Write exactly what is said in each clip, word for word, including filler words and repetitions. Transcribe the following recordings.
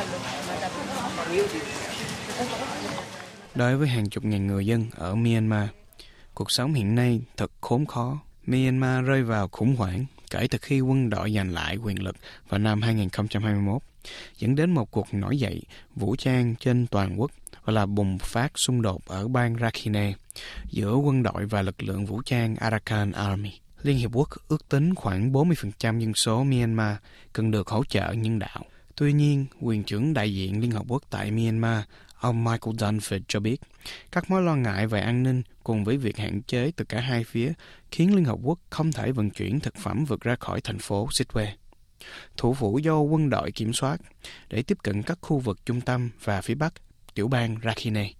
Đối với hàng chục ngàn người dân ở Myanmar, cuộc sống hiện nay thật khốn khó. Myanmar rơi vào khủng hoảng kể từ khi quân đội giành lại quyền lực vào năm hai không hai mốt, dẫn đến một cuộc nổi dậy vũ trang trên toàn quốc và là bùng phát xung đột ở bang Rakhine giữa quân đội và lực lượng vũ trang Arakan Army. Liên Hiệp Quốc ước tính khoảng bốn mươi phần trăm dân số Myanmar cần được hỗ trợ nhân đạo. Tuy nhiên, quyền trưởng đại diện Liên Hợp Quốc tại Myanmar, ông Michael Dunford cho biết, các mối lo ngại về an ninh cùng với việc hạn chế từ cả hai phía khiến Liên Hợp Quốc không thể vận chuyển thực phẩm vượt ra khỏi thành phố Sittwe, thủ phủ do quân đội kiểm soát, để tiếp cận các khu vực trung tâm và phía bắc tiểu bang Rakhine.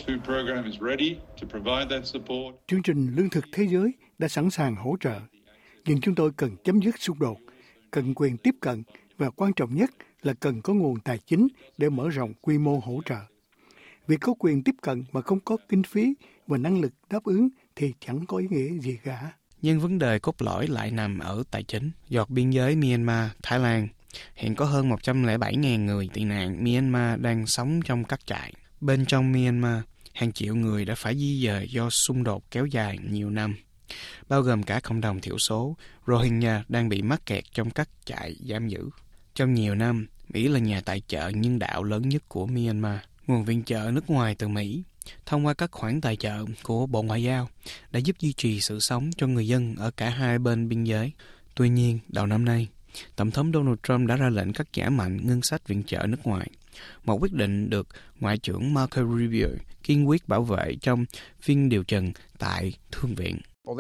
Chương trình Lương thực Thế giới đã sẵn sàng hỗ trợ, nhưng chúng tôi cần chấm dứt xung đột, cần quyền tiếp cận và quan trọng nhất là cần có nguồn tài chính để mở rộng quy mô hỗ trợ. Việc có quyền tiếp cận mà không có kinh phí và năng lực đáp ứng thì chẳng có ý nghĩa gì cả. Nhưng vấn đề cốt lõi lại nằm ở tài chính. Dọc biên giới Myanmar, Thái Lan, hiện có hơn một trăm lẻ bảy nghìn người tị nạn Myanmar đang sống trong các trại. Bên trong Myanmar, hàng triệu người đã phải di dời do xung đột kéo dài nhiều năm, bao gồm cả cộng đồng thiểu số Rohingya đang bị mắc kẹt trong các trại giam giữ. Trong nhiều năm, Mỹ là nhà tài trợ nhân đạo lớn nhất của Myanmar. Nguồn viện trợ nước ngoài từ Mỹ, thông qua các khoản tài trợ của Bộ Ngoại giao, đã giúp duy trì sự sống cho người dân ở cả hai bên biên giới. Tuy nhiên, đầu năm nay, Tổng thống Donald Trump đã ra lệnh cắt giảm mạnh ngân sách viện trợ nước ngoài, một quyết định được Ngoại trưởng Marco Rubio kiên quyết bảo vệ trong phiên điều trần tại Thượng viện.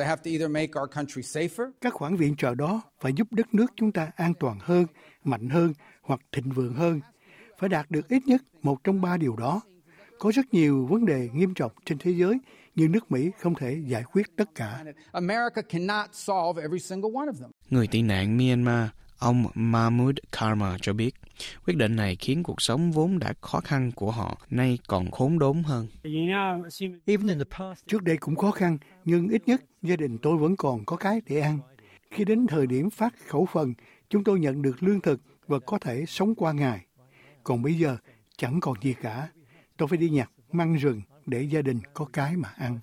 Các khoản viện trợ đó phải giúp đất nước chúng ta an toàn hơn, mạnh hơn hoặc thịnh vượng hơn. Phải đạt được ít nhất một trong ba điều đó. Có rất nhiều vấn đề nghiêm trọng trên thế giới, nhưng nước Mỹ không thể giải quyết tất cả. Người tị nạn Myanmar, ông Mahmood Karma cho biết, quyết định này khiến cuộc sống vốn đã khó khăn của họ nay còn khốn đốn hơn. Trước đây cũng khó khăn, nhưng ít nhất gia đình tôi vẫn còn có cái để ăn. Khi đến thời điểm phát khẩu phần, chúng tôi nhận được lương thực và có thể sống qua ngày. Còn bây giờ, chẳng còn gì cả. Tôi phải đi nhặt măng rừng để gia đình có cái mà ăn.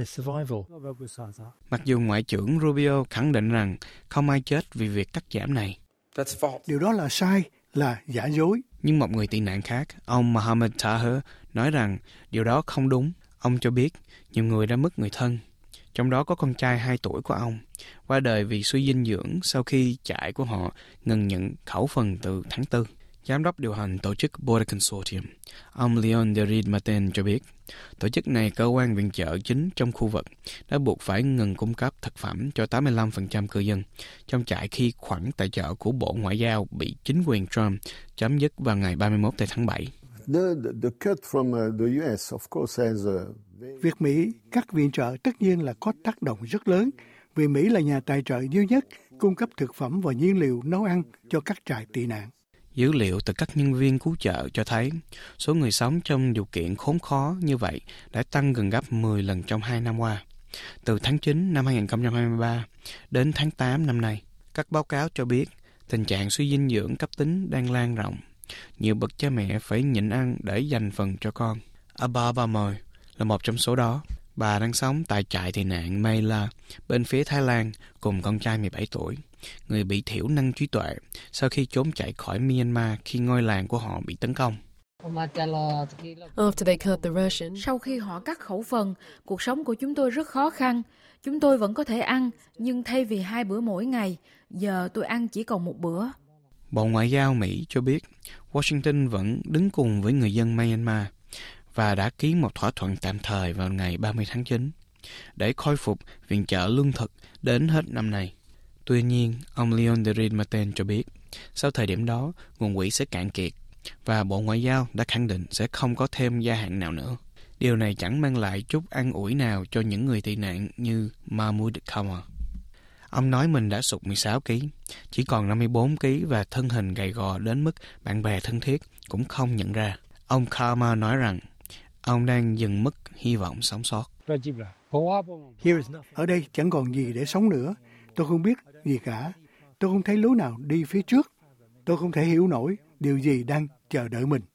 Mặc dù Ngoại trưởng Rubio khẳng định rằng không ai chết vì việc cắt giảm này. Điều đó là sai, là giả dối. Nhưng một người tị nạn khác, ông Mohammed Taher, nói rằng điều đó không đúng. Ông cho biết nhiều người đã mất người thân, trong đó có con trai hai tuổi của ông, qua đời vì suy dinh dưỡng sau khi trại của họ ngừng nhận khẩu phần từ tháng tư. Giám đốc điều hành tổ chức Border Consortium, ông Leon Derid Martin cho biết, tổ chức này, cơ quan viện trợ chính trong khu vực, đã buộc phải ngừng cung cấp thực phẩm cho tám mươi lăm phần trăm cư dân trong trại khi khoản tài trợ của Bộ Ngoại giao bị chính quyền Trump chấm dứt vào ngày ba mươi mốt tháng bảy. Việc Mỹ cắt viện trợ tất nhiên là có tác động rất lớn, vì Mỹ là nhà tài trợ duy nhất cung cấp thực phẩm và nhiên liệu nấu ăn cho các trại tị nạn. Dữ liệu từ các nhân viên cứu trợ cho thấy số người sống trong điều kiện khốn khó như vậy đã tăng gần gấp mười lần trong hai năm qua, từ tháng chín năm hai không hai ba đến tháng tám năm nay. Các báo cáo cho biết tình trạng suy dinh dưỡng cấp tính đang lan rộng. Nhiều bậc cha mẹ phải nhịn ăn để dành phần cho con. Aba Bamoy là một trong số đó. Bà đang sống tại trại tị nạn Mayla bên phía Thái Lan cùng con trai mười bảy tuổi, người bị thiểu năng trí tuệ sau khi trốn chạy khỏi Myanmar khi ngôi làng của họ bị tấn công. Sau khi họ cắt khẩu phần, cuộc sống của chúng tôi rất khó khăn. Chúng tôi vẫn có thể ăn, nhưng thay vì hai bữa mỗi ngày, giờ tôi ăn chỉ còn một bữa. Bộ Ngoại giao Mỹ cho biết Washington vẫn đứng cùng với người dân Myanmar và đã ký một thỏa thuận tạm thời vào ngày ba mươi tháng chín để khôi phục viện trợ lương thực đến hết năm nay. Tuy nhiên, ông Leon Derid Martin cho biết, sau thời điểm đó, nguồn quỹ sẽ cạn kiệt và Bộ Ngoại giao đã khẳng định sẽ không có thêm gia hạn nào nữa. Điều này chẳng mang lại chút an ủi nào cho những người tị nạn như Mahmood Karma. Ông nói mình đã sụt mười sáu ki lô gam, chỉ còn năm mươi bốn ki lô gam và thân hình gầy gò đến mức bạn bè thân thiết cũng không nhận ra. Ông Karma nói rằng ông đang dần mất hy vọng sống sót. Ở đây chẳng còn gì để sống nữa. Tôi không biết gì cả. Tôi không thấy lối nào đi phía trước. Tôi không thể hiểu nổi điều gì đang chờ đợi mình.